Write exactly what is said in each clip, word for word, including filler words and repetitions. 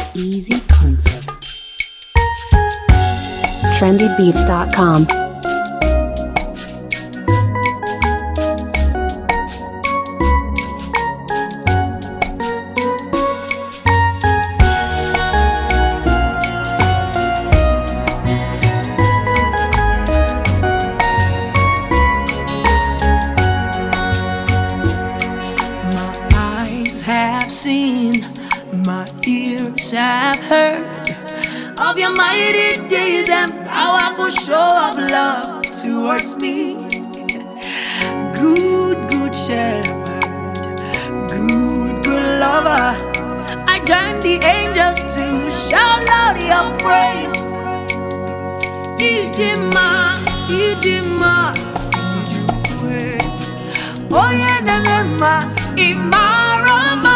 easy concept. trendy beats dot com. Have seen, my ears have heard of your mighty deeds and powerful show of love towards me. Good, good shepherd, good, good lover, I join the angels to shout out your praise. Idima, Idima, oh yeah, Nema, Imara.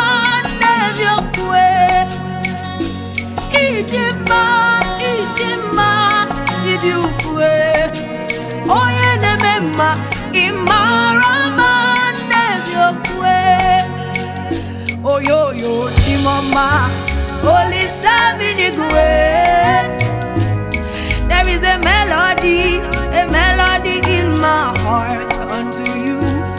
Idima, idima, idukwe. Oye nemema, imarama neziokwe. Oyo yo chimama, oli saminigwe. There is a melody, a melody in my heart unto you.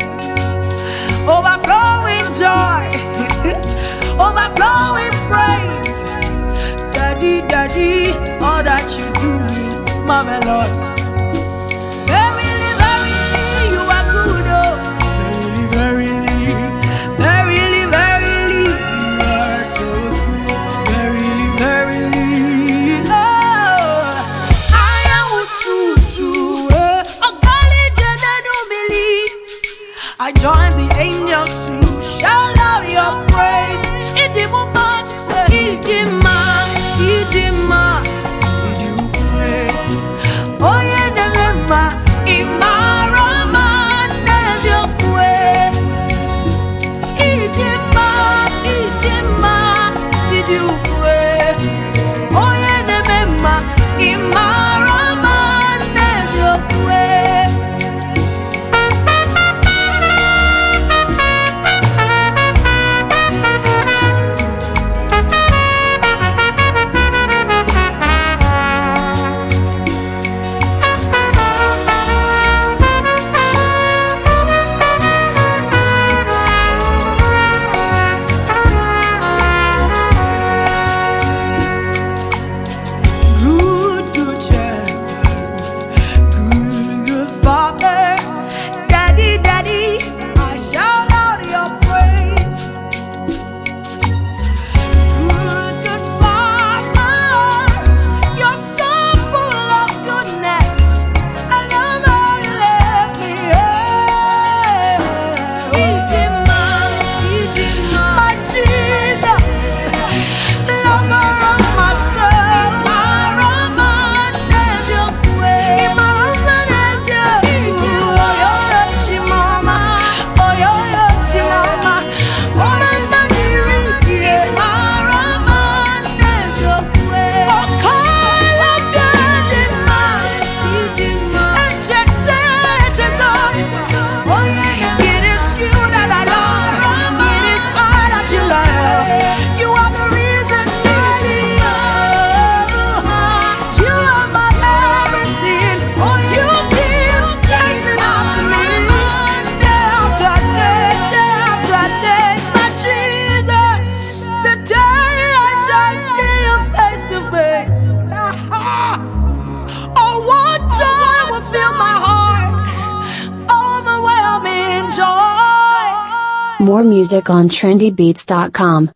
Overflowing joy, overflowing praise. Daddy, daddy, all that you do is marvelous. Verily, verily, you are good, oh. Verily, verily, verily, verily, you are so good. Verily, verily, oh. I am Ututu, oh golly, Janenu believe. I join the angels to shout out your praise. Idima, Idima. Idima, idukwe. Oye nemema, imarama neziokwe. Idima, idima, idukwe. Oye nemema, imarama neziokwe. More music on trendy beats dot com.